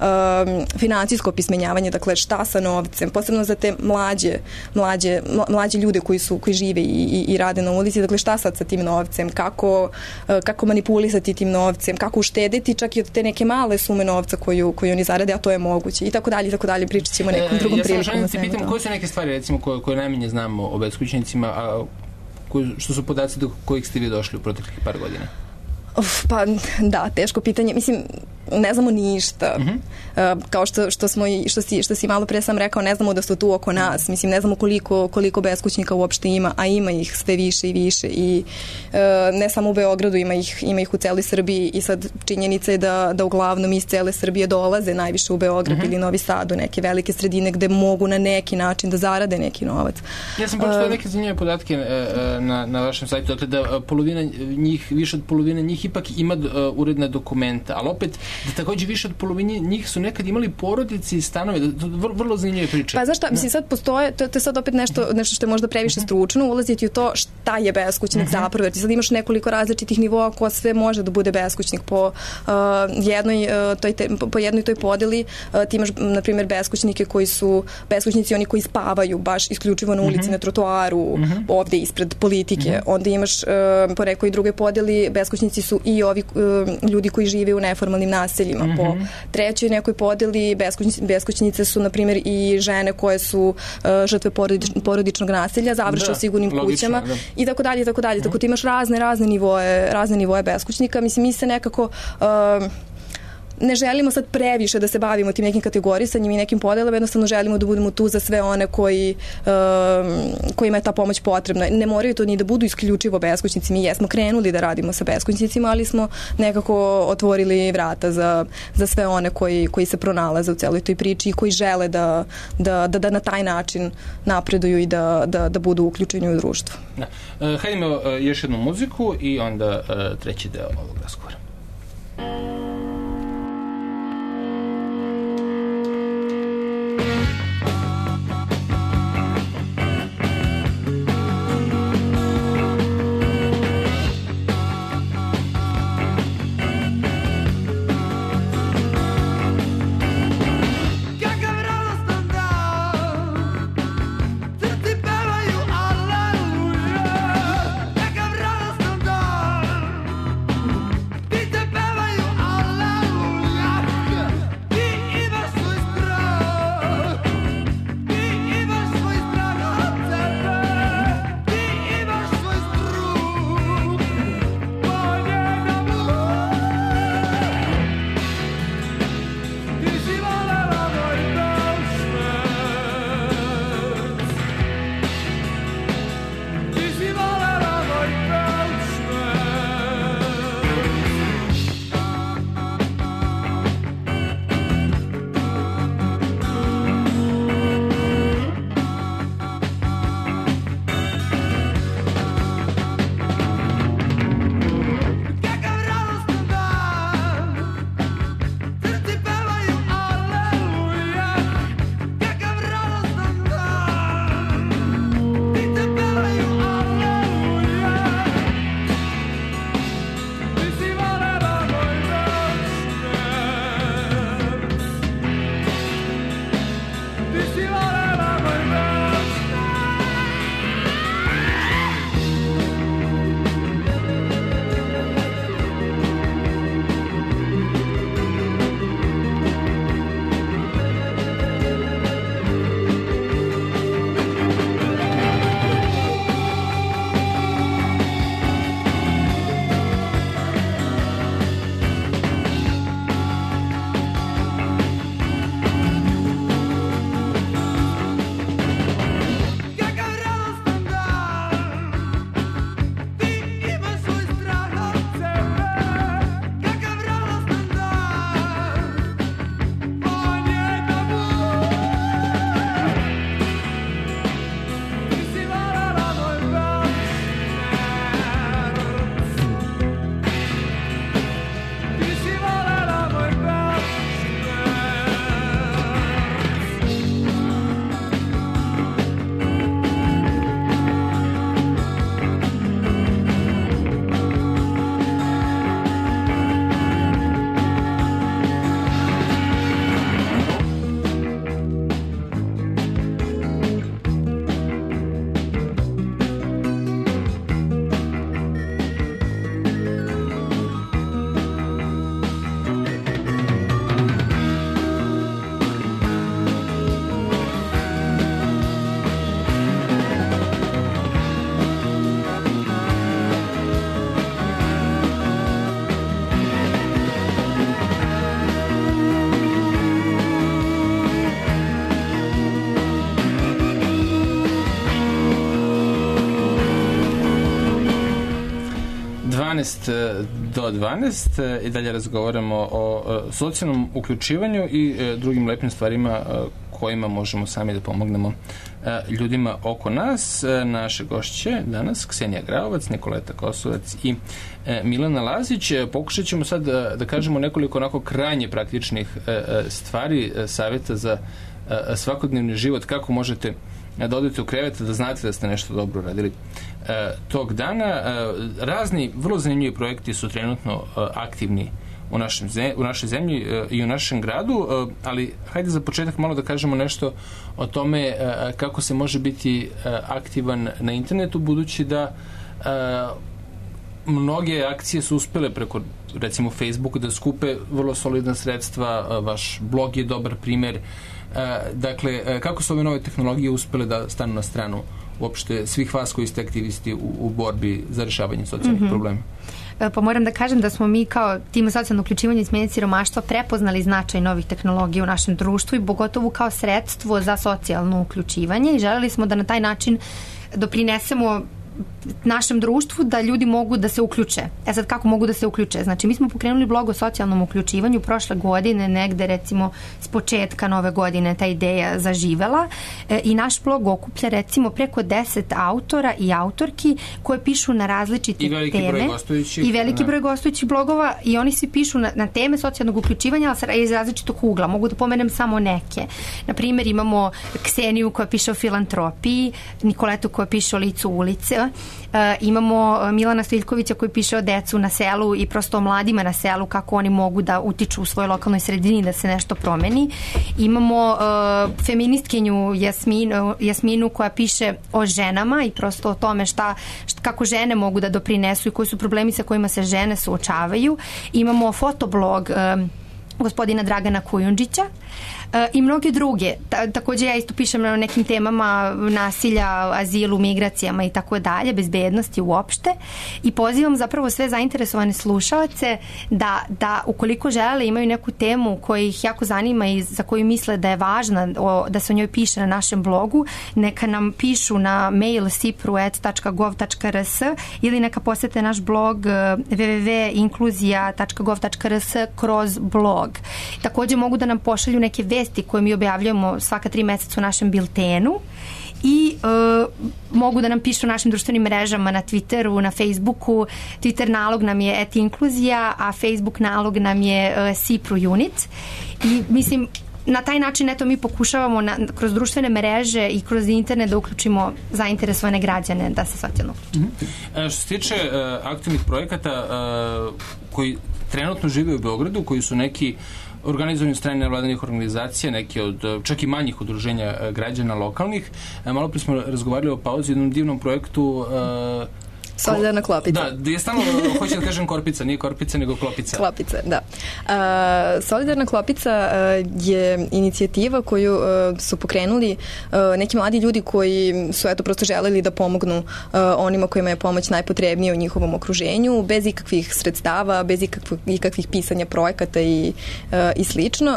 um, financijsko opismenjavanje, dakle šta sa novcem, posebno za te mlađe, mlađe mlađi ljude koji su koji žive i, i, i rade na ulici, dakle šta sad sa tim novcem, kako, kako manipulisati tim novcem, kako uštediti čak i od te neke male sume novca koju, koju oni zarade, a to je moguće i tako dalje i tako dalje, pričat ćemo nekom drugom prilikom. Ja sam želim da se pitam koje su neke stvari recimo koje, koje najmanje znamo o beskućnicima, a koje, što su podaci do kojih ste vi došli u proteklih par godina? Uf, pa da, teško pitanje. Mislim, ne znamo ništa. Uh-huh. Uh, kao što, što, smo i, što, si, što si malo pre sam rekao, ne znamo da su tu oko nas. Mislim, ne znamo koliko, koliko beskućnika uopšte ima, a ima ih sve više i više. I uh, ne samo u Beogradu, ima ih, ima ih u celoj Srbiji i sad činjenica je da, da uglavnom iz cele Srbije dolaze najviše u Beograd uh-huh. ili Novi Sad, u neke velike sredine gde mogu na neki način da zarade neki novac. Ja sam pročitao uh, neke zanimljive podatke uh, na, na vašem sajtu, dakle da polovina njih, više od polovine njih ipak ima uh, uredna dokumenta, ali opet da takođe više od polovine njih su nekad imali porodice i stanove, da, to vrlo, vrlo zanimljive priče. Pa znaš šta, mislim sad postoje, to, to je sad opet nešto, nešto što je možda previše stručno, ulaziti u to šta je beskućnik uh-huh. zapravo, jer ti sad imaš nekoliko različitih nivoa ko sve može da bude beskućnik po uh, jednoj, uh, toj te, po jednoj toj podeli, uh, ti imaš na primjer beskućnike koji su beskućnici oni koji spavaju baš isključivo na ulici, uh-huh. na trotoaru, uh-huh. ovde ispred politike. Uh-huh. Onda imaš uh, po nekoj drugoj podeli beskućnici su i ovi uh, ljudi koji žive u neformalnim naseljima. Mm-hmm. Po trećoj nekoj podeli beskućnice, beskućnice su, na primjer, i žene koje su uh, žrtve porodič, porodičnog naselja, završe u sigurnim logično, kućama da. i tako dalje, i tako dalje. Mm-hmm. Tako ti imaš razne, razne nivoe, razne nivoe beskućnika. Mislim, mi se nekako... Uh, ne želimo sad previše da se bavimo tim nekim kategorisanjem i nekim podelama, jednostavno želimo da budemo tu za sve one koji, um, kojima je ta pomoć potrebna. Ne moraju to ni da budu isključivo beskućnici. Mi jesmo krenuli da radimo sa beskućnicima, ali smo nekako otvorili vrata za, za sve one koji, koji se pronalaze u celoj toj priči i koji žele da, da, da, da na taj način napreduju i da, da, da budu uključeni u društvo. Da. Uh, hajdemo uh, još jednu muziku i onda uh, treći deo ovog razgovora. Pevaju jedanaest do dvanaest i dalje razgovaramo o socijalnom uključivanju i drugim lepim stvarima kojima možemo sami da pomognemo ljudima oko nas. Naše gošće danas Ksenija Graovac, Nikoleta Kosovac i Milana Lazić. Pokušat ćemo sad da, da kažemo nekoliko onako krajnje praktičnih stvari, savjeta za svakodnevni život, kako možete da odete u krevet, da znate da ste nešto dobro radili e, tog dana. E, razni, vrlo zanimljivi projekti su trenutno e, aktivni u, našem zem, u našoj zemlji e, i u našem gradu, e, ali hajde za početak malo da kažemo nešto o tome e, kako se može biti e, aktivan na internetu, budući da e, mnoge akcije su uspele preko, recimo, Facebooka da skupe vrlo solidna sredstva. E, vaš blog je dobar primer. Dakle, kako su ove nove tehnologije uspele da stanu na stranu uopšte svih vas koji ste aktivisti u, u borbi za rešavanje socijalnih mm-hmm. problema? Pa moram da kažem da smo mi kao tim socijalno uključivanje i smanjenje siromaštva prepoznali značaj novih tehnologija u našem društvu i pogotovo kao sredstvo za socijalno uključivanje i želeli smo da na taj način doprinesemo našem društvu da ljudi mogu da se uključe. E sad, kako mogu da se uključe? Znači, mi smo pokrenuli blog o socijalnom uključivanju prošle godine, negde recimo s početka nove godine ta ideja zaživela e, i naš blog okuplja recimo preko deset autora i autorki koje pišu na različite I veliki teme. Broj gostujućih, I veliki ne. broj gostujućih blogova i oni svi pišu na, na teme socijalnog uključivanja, ali iz različitog ugla. Mogu da pomenem samo neke. Na primjer, imamo Kseniju koja piše o filantropiji, Nikoletu koja piše o licu ulice, Uh, imamo Milana Stiljkovića koji piše o decu na selu i prosto o mladima na selu, kako oni mogu da utiču u svojoj lokalnoj sredini da se nešto promeni. Imamo uh, feministkinju Jasminu, Jasminu koja piše o ženama i prosto o tome šta, šta, kako žene mogu da doprinesu i koji su problemi sa kojima se žene suočavaju. Imamo fotoblog uh, gospodina Dragana Kujundžića e, i mnoge druge. Ta, takođe ja isto pišem na nekim temama nasilja, azilu, migracijama i tako dalje, bezbednosti uopšte i pozivam zapravo sve zainteresovane slušalce da, da ukoliko žele imaju neku temu koja ih jako zanima i za koju misle da je važna o, da se o njoj piše na našem blogu, neka nam pišu na mail sipru et tačka gov tačka rs ili neka posete naš blog w w w tačka inkluzija tačka gov tačka rs kroz blog. Takođe mogu da nam pošalju neke vesti koje mi objavljujemo svaka tri meseca u našem biltenu i e, mogu da nam pišu na našim društvenim mrežama, na Twitteru, na Facebooku. Twitter nalog nam je et inkluzija, a Facebook nalog nam je e, Sipru unit i mislim na taj način eto mi pokušavamo na, kroz društvene mreže i kroz internet da uključimo zainteresovane građane da se socijalno uključimo. Mm-hmm. Što se tiče uh, aktivnih projekata uh, koji trenutno žive u Beogradu, koji su neki organizovani od strane nevladinih organizacija, neki od čak i manjih udruženja građana lokalnih. Malo prije smo razgovarali o pauzi, jednom divnom projektu uh, Solidarna klopica. Da, da je stalno, hoću da kažem korpica, nije korpica, nego klopica. Klopica, da. Uh, Solidarna klopica uh, je inicijativa koju uh, su pokrenuli uh, neki mladi ljudi koji su eto prosto želeli da pomognu uh, onima kojima je pomoć najpotrebnija u njihovom okruženju, bez ikakvih sredstava, bez ikakvih, ikakvih pisanja projekata i, uh, i slično.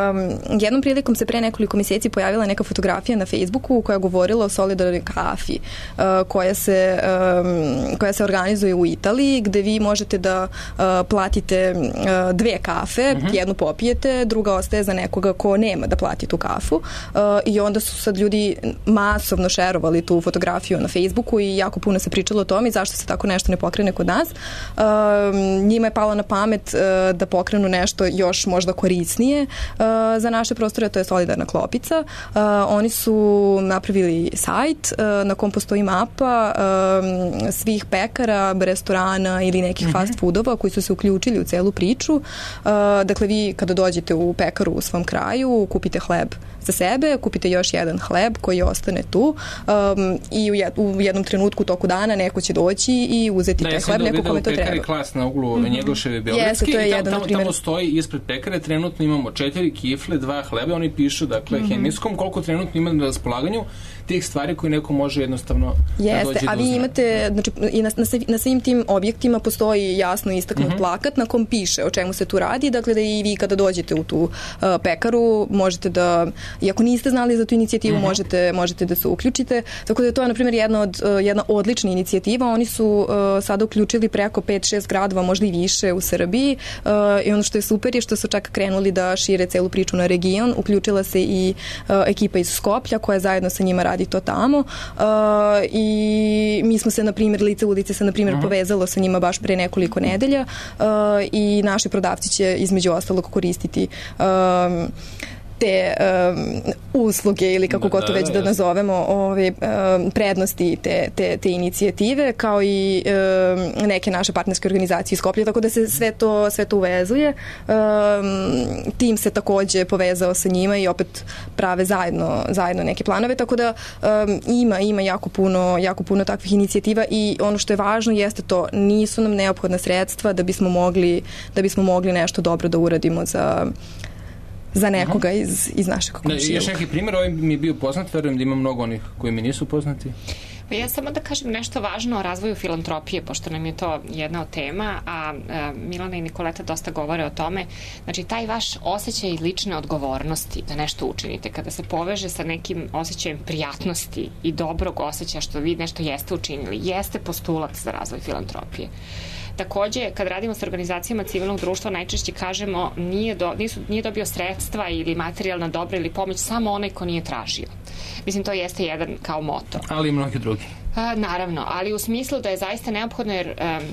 Uh, jednom prilikom se pre nekoliko mjeseci pojavila neka fotografija na Facebooku koja je govorila o solidarnoj kafi uh, koja se um, koja se organizuje u Italiji, gde vi možete da uh, platite uh, dve kafe, uh-huh. jednu popijete, druga ostaje za nekoga ko nema da plati tu kafu uh, i onda su sad ljudi masovno šerovali tu fotografiju na Facebooku i jako puno se pričalo o tome i zašto se tako nešto ne pokrene kod nas. Uh, njima je palo na pamet uh, da pokrenu nešto još možda korisnije uh, za naše prostore, to je Solidarna klopica. Uh, oni su napravili sajt uh, na kom postoji mapa uh, svih pekara, restorana ili nekih mm-hmm. fast foodova koji su se uključili u celu priču. Uh, dakle, vi kada dođete u pekaru u svom kraju, kupite hleb za sebe, kupite još jedan hleb koji ostane tu um, i u, jed, u jednom trenutku toku dana neko će doći i uzeti da, taj hleb, neko kome to treba. Da, ja sam pekari Klas na uglu mm-hmm. Njegoševe Beogradske i tam, tamo, tamo stoji ispred pekare, trenutno imamo četiri kifle, dva hleba, oni pišu, dakle, mm-hmm. hemijskom, koliko trenutno ima na raspolaganju tih stvari koje neko može jednostavno Jeste, da dođe a do vi imate, znači, i na, na, na svim tim objektima postoji jasno istaknut mm-hmm. plakat na kom piše o čemu se tu radi, dakle da i vi kada dođete u tu uh, pekaru možete da i ako niste znali za tu inicijativu, Mm-hmm. možete, možete da se uključite. Tako da je to, na primjer, jedna, od, jedna odlična inicijativa. Oni su uh, sada uključili preko pet šest gradova, možda i više u Srbiji uh, i ono što je super je što su čak krenuli da šire celu priču na region. Uključila se i uh, ekipa iz Skoplja koja zajedno sa njima radi to tamo uh, i mi smo se, na primjer, lice ulice se, na primjer, uh-huh. povezalo sa njima baš pre nekoliko nedelja uh, i naši prodavci će između ostalog koristiti um, te um, usluge ili kako god to već da nazovemo, ove um, prednosti te, te, te inicijative, kao i um, neke naše partnerske organizacije iz Skoplja, tako da se sve to, sve to uvezuje. Um, tim se takođe povezao sa njima i opet prave zajedno, zajedno neke planove, tako da um, ima, ima jako puno, jako puno takvih inicijativa i ono što je važno jeste to, nisu nam neophodna sredstva da bismo mogli, da bismo mogli nešto dobro da uradimo za za nekoga iz, iz našeg komšiluka. Još neki primjer, ovaj mi je bio poznat, verujem da ima mnogo onih koji mi nisu poznati. Pa ja samo da kažem nešto važno o razvoju filantropije, pošto nam je to jedna od tema, a, a Milana i Nikoleta dosta govore o tome. Znači, taj vaš osjećaj lične odgovornosti da nešto učinite, kada se poveže sa nekim osjećajem prijatnosti i dobrog osjećaja što vi nešto jeste učinili, jeste postulat za razvoj filantropije. Takođe, kad radimo sa organizacijama civilnog društva, najčešće kažemo nije, do, nisu, nije dobio sredstva ili materijalna dobra ili pomoć samo onaj ko nije tražio. Mislim, to jeste jedan kao moto. Ali i mnogi drugi. A, naravno, ali u smislu da je zaista neophodno jer um, um,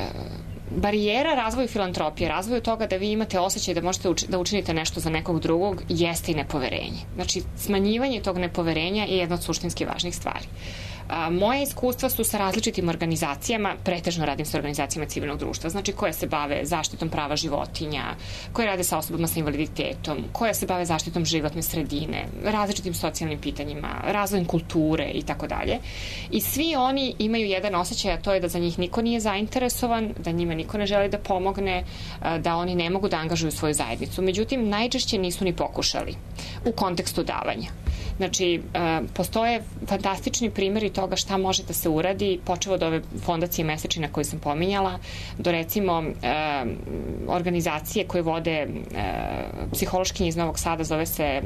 barijera razvoju filantropije, razvoju toga da vi imate osjećaj da možete uči, da učinite nešto za nekog drugog, jeste i nepoverenje. Znači, smanjivanje tog nepoverenja je jedna od suštinski važnih stvari. A, moje iskustva su sa različitim organizacijama, pretežno radim sa organizacijama civilnog društva, znači koje se bave zaštitom prava životinja, koje rade sa osobama sa invaliditetom, koje se bave zaštitom životne sredine, različitim socijalnim pitanjima, razvojem kulture i tako dalje. I svi oni imaju jedan osjećaj, a to je da za njih niko nije zainteresovan, da njima niko ne želi da pomogne, da oni ne mogu da angažuju svoju zajednicu. Međutim, najčešće nisu ni pokušali u kontekstu davanja. Znači, postoje fantastični primjeri toga šta može da se uradi, počev od ove fondacije Mesečina koju sam pominjala, do recimo organizacije koje vode psihološkinje iz Novog Sada, zove se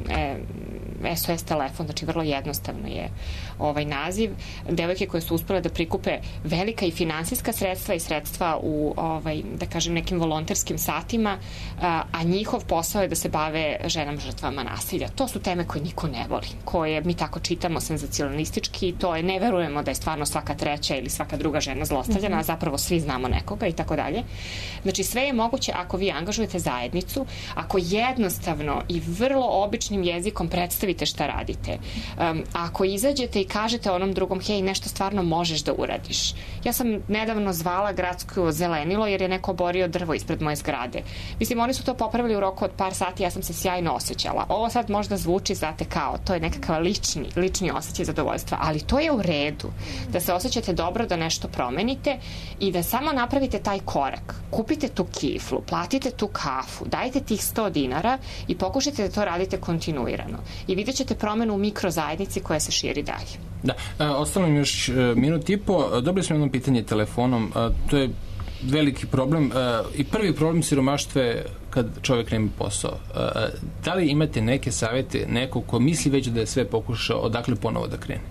S O S telefon, znači vrlo jednostavno je ovaj naziv. Devojke koje su uspele da prikupe velika i finansijska sredstva i sredstva u, ovaj, da kažem, nekim volonterskim satima, a, a njihov posao je da se bave ženama žrtvama nasilja. To su teme koje niko ne voli, koje mi tako čitamo senzacionalistički, to je, ne verujemo da je stvarno svaka treća ili svaka druga žena zlostavljena, mm-hmm. a zapravo svi znamo nekoga i tako dalje. Znači, sve je moguće ako vi angažujete zajednicu, ako jednostavno i vrlo običnim jezikom predstavite šta radite. Um, ako izađete i kažete onom drugom, hej, nešto stvarno možeš da uradiš. Ja sam nedavno zvala gradsko zelenilo jer je neko oborio drvo ispred moje zgrade. Mislim, oni su to popravili u roku od par sati, ja sam se sjajno osjećala. Ovo sad možda zvuči, znate, kao, to je nekakav lični, lični osjećaj zadovoljstva, ali to je u redu. Da se osjećate dobro, da nešto promenite i da samo napravite taj korak. Kupite tu kiflu, platite tu kafu, dajte tih sto dinara i pokušajte da to radite kontinuirano. I vidjet ćete promenu u mikrozajednici koja se širi dalje. Da, e, ostalo mi još e, minut i po. Dobili smo jedno pitanje telefonom. E, to je veliki problem. E, I prvi problem siromaštva je kad čovjek nema posao. E, da li imate neke savjete, neko ko misli već da je sve pokušao, odakle ponovo da krene?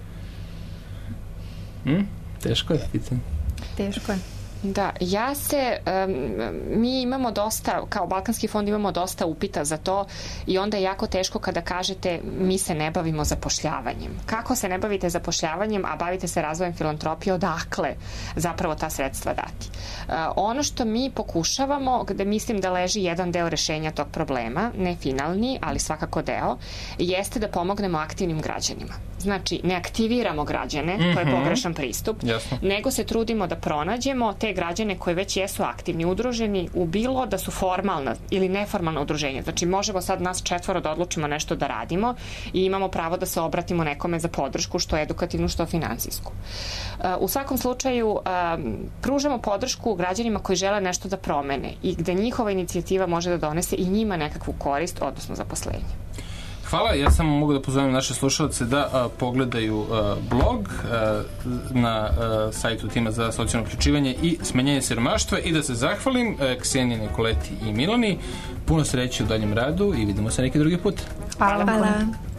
Hm? Teško je pitanje. Teško je. Da, ja se, um, mi imamo dosta, kao Balkanski fond imamo dosta upita za to i onda je jako teško kada kažete mi se ne bavimo zapošljavanjem. Kako se ne bavite zapošljavanjem, a bavite se razvojem filantropije, odakle zapravo ta sredstva dati? Uh, ono što mi pokušavamo, gde mislim da leži jedan deo rešenja tog problema, ne finalni, ali svakako deo, jeste da pomognemo aktivnim građanima. Znači, ne aktiviramo građane, mm-hmm. to je pogrešan pristup, Jasno. nego se trudimo da pronađemo te građane koji već jesu aktivni, udruženi u bilo da su formalna ili neformalna udruženja. Znači, možemo sad nas četvoro da odlučimo nešto da radimo i imamo pravo da se obratimo nekome za podršku, što edukativnu, što finansijsku. U svakom slučaju, pružamo podršku građanima koji žele nešto da promene i gde njihova inicijativa može da donese i njima nekakvu korist, odnosno zaposlenje. Hvala, ja samo mogu da pozovem naše slušalce da a, pogledaju a, blog a, na a, sajtu Tima za socijalno uključivanje i smanjenje siromaštva i da se zahvalim a, Kseniji, Nikoleti i Milani. Puno sreće u daljem radu i vidimo se neki drugi put. Hvala. Hvala.